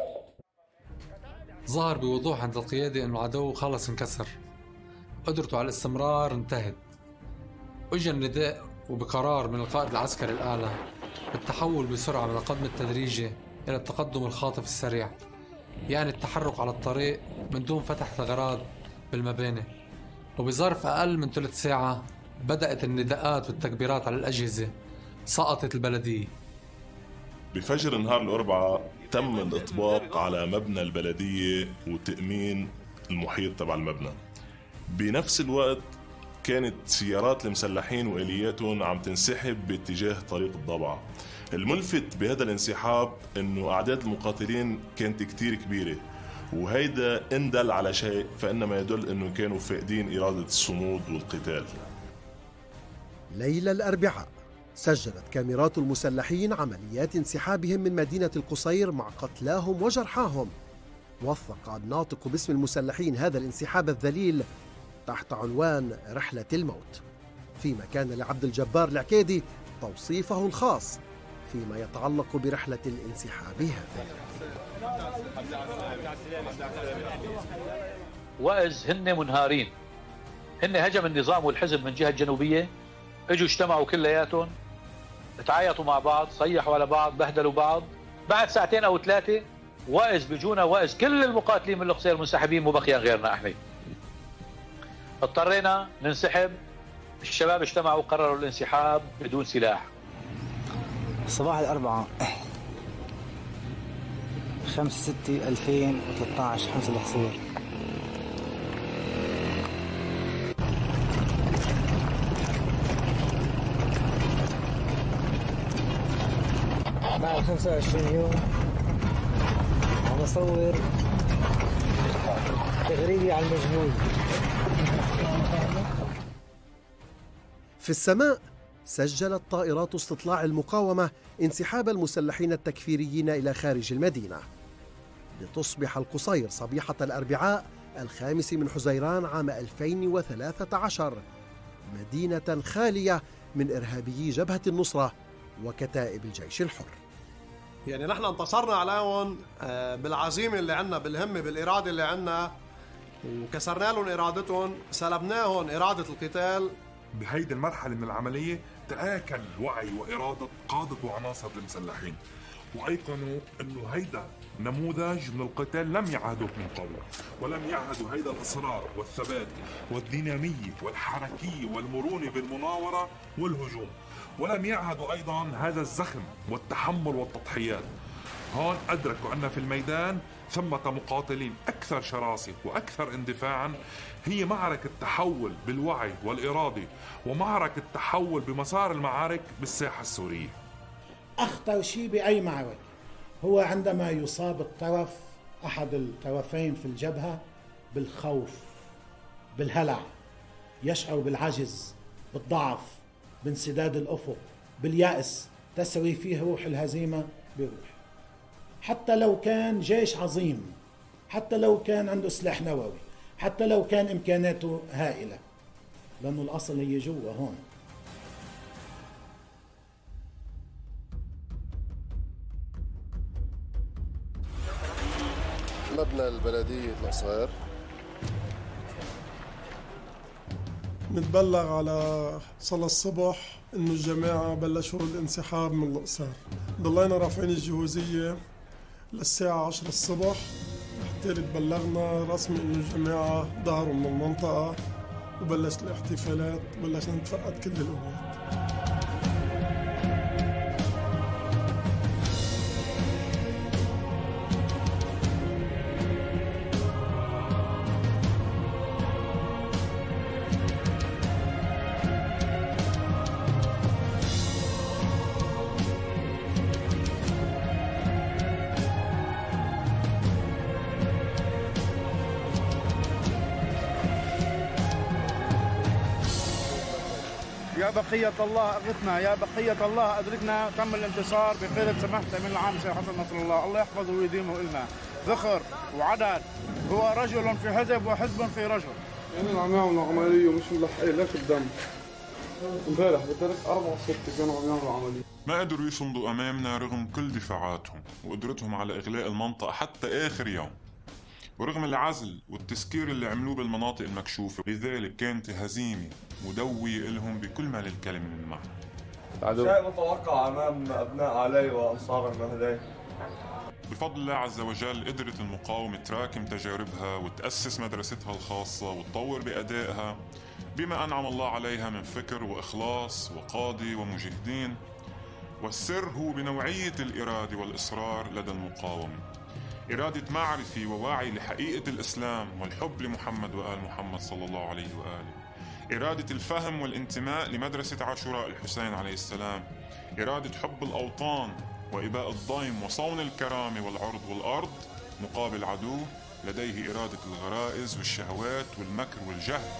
ظهر بوضوح عند القيادة انه العدو خلص انكسر، قدرته على الاستمرار انتهت. اجى النداء وبقرار من القائد العسكري الاعلى بالتحول بسرعة من القدم التدريجي الى التقدم الخاطف السريع، يعني التحرك على الطريق من دون فتح ثغرات بالمباني. وبظرف أقل من 3 ساعة بدأت النداءات والتكبيرات على الأجهزة، سقطت البلدية. بفجر نهار الأربعاء تم الإطباق على مبنى البلدية وتأمين المحيط تبع المبنى. بنفس الوقت كانت سيارات المسلحين وآلياتهم عم تنسحب باتجاه طريق الضبعة. الملفت بهذا الانسحاب أنه أعداد المقاتلين كانت كتير كبيرة، وهيدا إن دل على شيء فإنما يدل أنه كانوا فاقدين إرادة الصمود والقتال. ليلة الأربعاء سجلت كاميرات المسلحين عمليات انسحابهم من مدينة القصير مع قتلاهم وجرحاهم. وثق الناطق باسم المسلحين هذا الانسحاب الذليل تحت عنوان رحلة الموت، فيما كان لعبد الجبار العكيدي توصيفه الخاص فيما يتعلق برحلة الانسحاب هذه. وإذ هن منهارين، هن هجم النظام والحزب من جهة جنوبية، اجوا اجتمعوا كلياتهم، تعايطوا مع بعض، صيحوا على بعض، بهدلوا بعض. بعد 2 أو 3 وإذ بيجونا، وإذ كل المقاتلين من القصير منسحبين، مو بقي غيرنا احنا. اضطرينا ننسحب، الشباب اجتمعوا قرروا الانسحاب بدون سلاح. صباح الأربعاء 5/6/2013 حمص القصير. بعد 25 يوم عم أصور تغريدي على المجنون. في السماء سجلت طائرات استطلاع المقاومة انسحاب المسلحين التكفيريين إلى خارج المدينة، لتصبح القصير صبيحة الأربعاء 5 من حزيران عام 2013 مدينة خالية من إرهابيي جبهة النصرة وكتائب الجيش الحر. يعني نحن انتصرنا عليهم بالعزيمة اللي عنا، بالهمة، بالإرادة اللي عنا، وكسرنا لهم إرادتهم، سلبناهم إرادة القتال. بهيدي المرحلة من العملية تآكل وعي وإرادة قادة وعناصر المسلحين، وأيقنوا أنه هيدا نموذج من القتال لم يعهدوه من قبل، ولم يعهدوا هيدا الإصرار والثبات والدينامية والحركية والمرونة بالمناورة والهجوم، ولم يعهدوا أيضا هذا الزخم والتحمل والتضحيات. هون أدركوا أن في الميدان ثمة مقاتلين أكثر شراسة وأكثر اندفاعا. هي معركة تحول بالوعي والإرادة، ومعركة تحول بمسار المعارك بالساحة السورية. أخطر شيء بأي معركة هو عندما يصاب الطرف، أحد الطرفين في الجبهة، بالخوف، بالهلع، يشعر بالعجز، بالضعف، بانسداد الأفق، باليأس، تسري فيه روح الهزيمة بروح. حتى لو كان جيش عظيم، حتى لو كان عنده سلاح نووي، حتى لو كان إمكاناته هائلة، لأنه الأصل هي جوا هون. مبنى البلدية القصير متبلغ على صلاة الصبح إنه الجماعة بلشوا الانسحاب من القصير. ضلينا رافعين الجهوزية للساعة 10 الصبح حتى تبلغنا رسمي إنه الجماعة ظهروا من المنطقة وبلشت الاحتفالات، بلشنا نتفقد كل القوات. يا بقية الله أغثنا، يا بقية الله أدركنا. تم الانتصار بقيادة سماحته من العام سيد حسن نصر الله، الله يحفظه ويديمه إلنا ذخر وعدد. هو رجل في حزب وحزب في رجل. يعني عم يعملوا عملية ومش ملحقين لك الدم. امبارح بتاريخ 4/6 كانوا عم يعملوا عملية. ما قدروا يصمدوا أمامنا رغم كل دفاعاتهم وقدرتهم على إغلاق المنطقة حتى آخر يوم، ورغم العزل والتسكير اللي عملوه بالمناطق المكشوفة. لذلك كانت هزيمة مدوية لهم بكل ما للكلمة من معنى. شيء متوقع أمام أبناء علي وأنصار المهدي. بفضل الله عز وجل قدرت المقاومة تراكم تجاربها وتأسس مدرستها الخاصة وتطور بأدائها بما أنعم الله عليها من فكر وإخلاص وقادة ومجاهدين. والسر هو بنوعية الإرادة والإصرار لدى المقاومة، إرادة معرفة ووعي لحقيقة الإسلام والحب لمحمد وآل محمد صلى الله عليه وآله، إرادة الفهم والانتماء لمدرسة عاشوراء الحسين عليه السلام، إرادة حب الأوطان وإباء الضيم وصون الكرامة والعرض والأرض مقابل عدو لديه إرادة الغرائز والشهوات والمكر والجهل.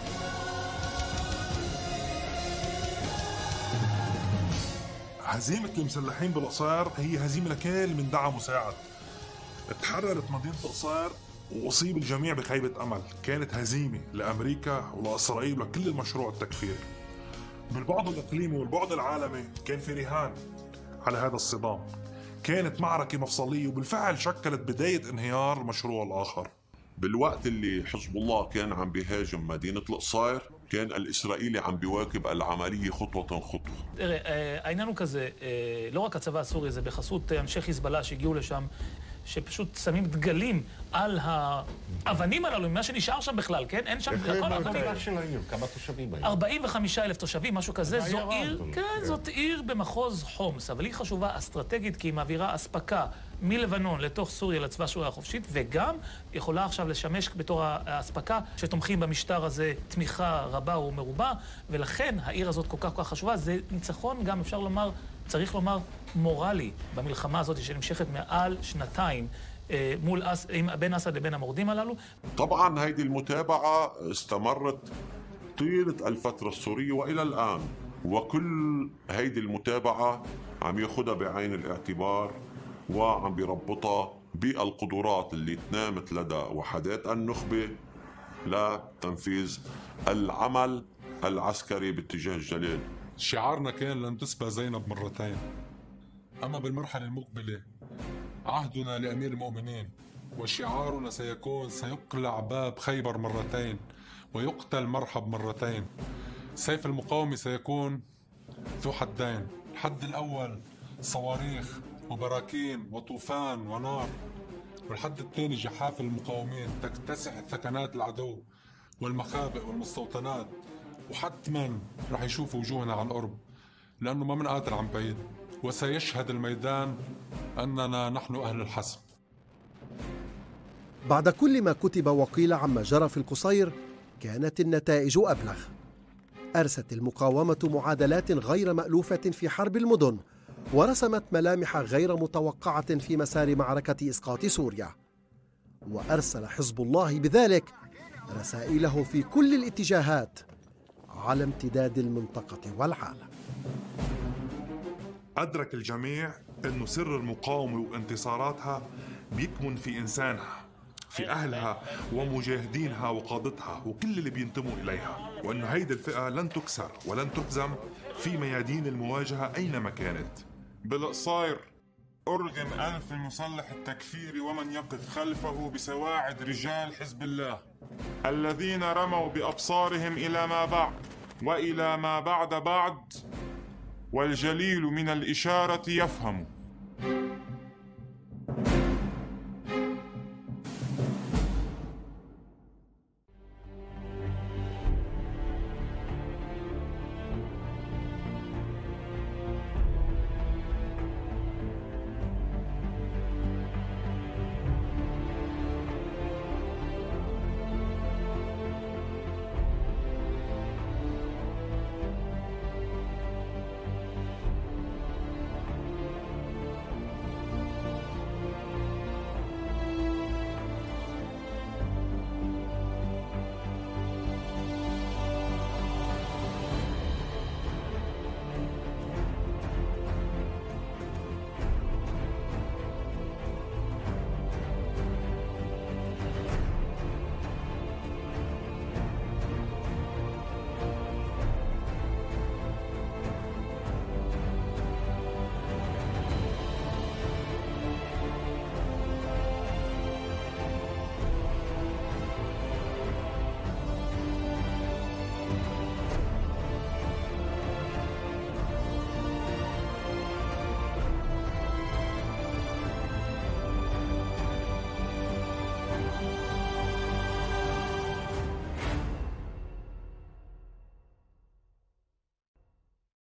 هزيمة المسلحين بالقصير هي هزيمة لكل من دعا مساعد. تحررت مدينة القصير وأصيب الجميع بخيبة أمل. كانت هزيمة لأمريكا ولإسرائيل ولكل المشروع التكفيري. بالبعد الإقليمي والبعد العالمي كان في رهان على هذا الصدام. كانت معركة مفصلية وبالفعل شكلت بداية انهيار المشروع الآخر. بالوقت اللي حزب الله كان عم بيهاجم مدينة القصير، كان الإسرائيلي عم بيواكب العملية خطوة خطوة. העניין הוא כזה, לא רק הצבא הסורי, זה בחסות אנשי חיזבאללה שהגיעו לשם, שפשוט שמים דגלים על האבנים הללו, ממה שנשאר שם בכלל, כן? אין שם... כמה תושבים היו? 45,000 תושבים, משהו כזה. זו עיר, כן, זאת עיר במחוז חומס, אבל היא חשובה אסטרטגית, כי היא מעבירה אספקה מלבנון לתוך סוריה לצבא סוריה החופשית, וגם יכולה עכשיו לשמש בתור האספקה שתומכים במשטר הזה תמיכה רבה ומרובה, ולכן העיר הזאת כל כך חשובה. זה ניצחון גם, אפשר לומר, צריך לומר, מורלי במלחמה הזאת שנמשכת מעל שנתיים مول بين أسد وبين الموردين هلالو. طبعا هيدي المتابعة استمرت طيلة الفترة السورية وإلى الآن، وكل هيدي المتابعة عم ياخدها بعين الاعتبار وعم بيربطها بالقدرات اللي تنامت لدى وحدات النخبة لتنفيذ العمل العسكري باتجاه الجلال. شعارنا كان لن تسبى زينب مرتين، أما بالمرحلة المقبلة عهدنا لأمير المؤمنين وشعارنا سيكون سيقلع باب خيبر مرتين ويقتل مرحب مرتين. سيف المقاومة سيكون ذو حدين، الحد الأول صواريخ وبراكين وطوفان ونار، والحد الثاني جحافل المقاومين تكتسح ثكنات العدو والمخابئ والمستوطنات، وحتما رح يشوفوا وجوهنا عن قرب، لأنه ما منقاتل عن بعيد، وسيشهد الميدان أننا نحن أهل الحسم. بعد كل ما كتب وقيل عما جرى في القصير كانت النتائج أبلغ. أرست المقاومة معادلات غير مألوفة في حرب المدن، ورسمت ملامح غير متوقعة في مسار معركة إسقاط سوريا. وأرسل حزب الله بذلك رسائله في كل الاتجاهات على امتداد المنطقة والعالم. أدرك الجميع أنه سر المقاومة وانتصاراتها بيكمن في إنسانها، في أهلها ومجاهدينها وقادتها وكل اللي بينتموا إليها، وأنه هيدي الفئة لن تكسر ولن تهزم في ميادين المواجهة أينما كانت. بالقصير أرغم أنف المسلح التكفيري ومن يقف خلفه بسواعد رجال حزب الله الذين رموا بأبصارهم إلى ما بعد وإلى ما بعد بعد، والجليل من الإشارة يفهم